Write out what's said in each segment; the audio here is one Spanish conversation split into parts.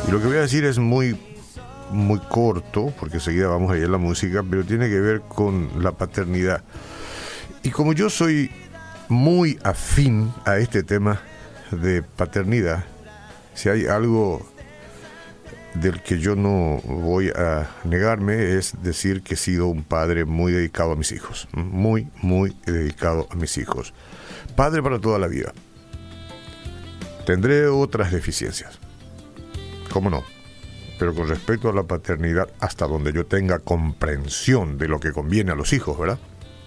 Y lo que voy a decir es muy corto, porque enseguida vamos a ir a la música, pero tiene que ver con la paternidad. Y como yo soy muy afín a este tema de paternidad, si hay algo del que yo no voy a negarme es decir que he sido un padre muy dedicado a mis hijos, muy dedicado a mis hijos. Padre para toda la vida. Tendré otras deficiencias, ¿cómo no? Pero con respecto a la paternidad, hasta donde yo tenga comprensión de lo que conviene a los hijos, ¿verdad?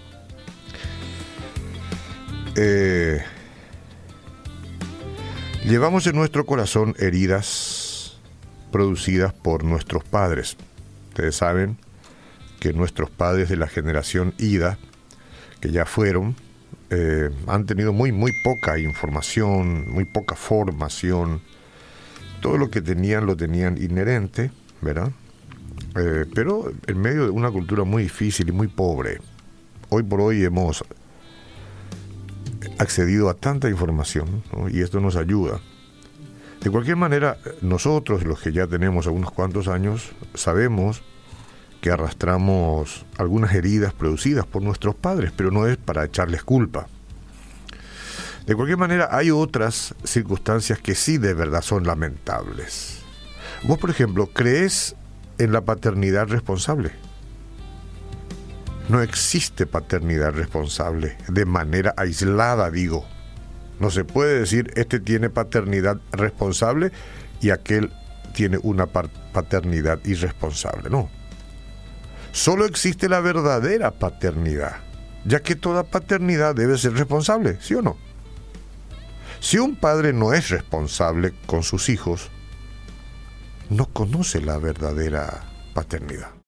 Llevamos en nuestro corazón heridas producidas por nuestros padres. Ustedes saben que nuestros padres de la generación ida, que ya fueron, han tenido muy poca información, muy poca formación. Todo lo que tenían lo tenían inherente, ¿verdad? Pero en medio de una cultura muy difícil y muy pobre. Hoy por hoy hemos accedido a tanta información, ¿no? Y esto nos ayuda. De cualquier manera, nosotros, los que ya tenemos unos cuantos años, sabemos que arrastramos algunas heridas producidas por nuestros padres, pero no es para echarles culpa. De cualquier manera, hay otras circunstancias que sí de verdad son lamentables. Vos, por ejemplo, ¿crees en la paternidad responsable? No existe paternidad responsable de manera aislada, digo. No se puede decir, este tiene paternidad responsable y aquel tiene una paternidad irresponsable. No. Solo existe la verdadera paternidad, ya que toda paternidad debe ser responsable, ¿sí o no? Si un padre no es responsable con sus hijos, no conoce la verdadera paternidad.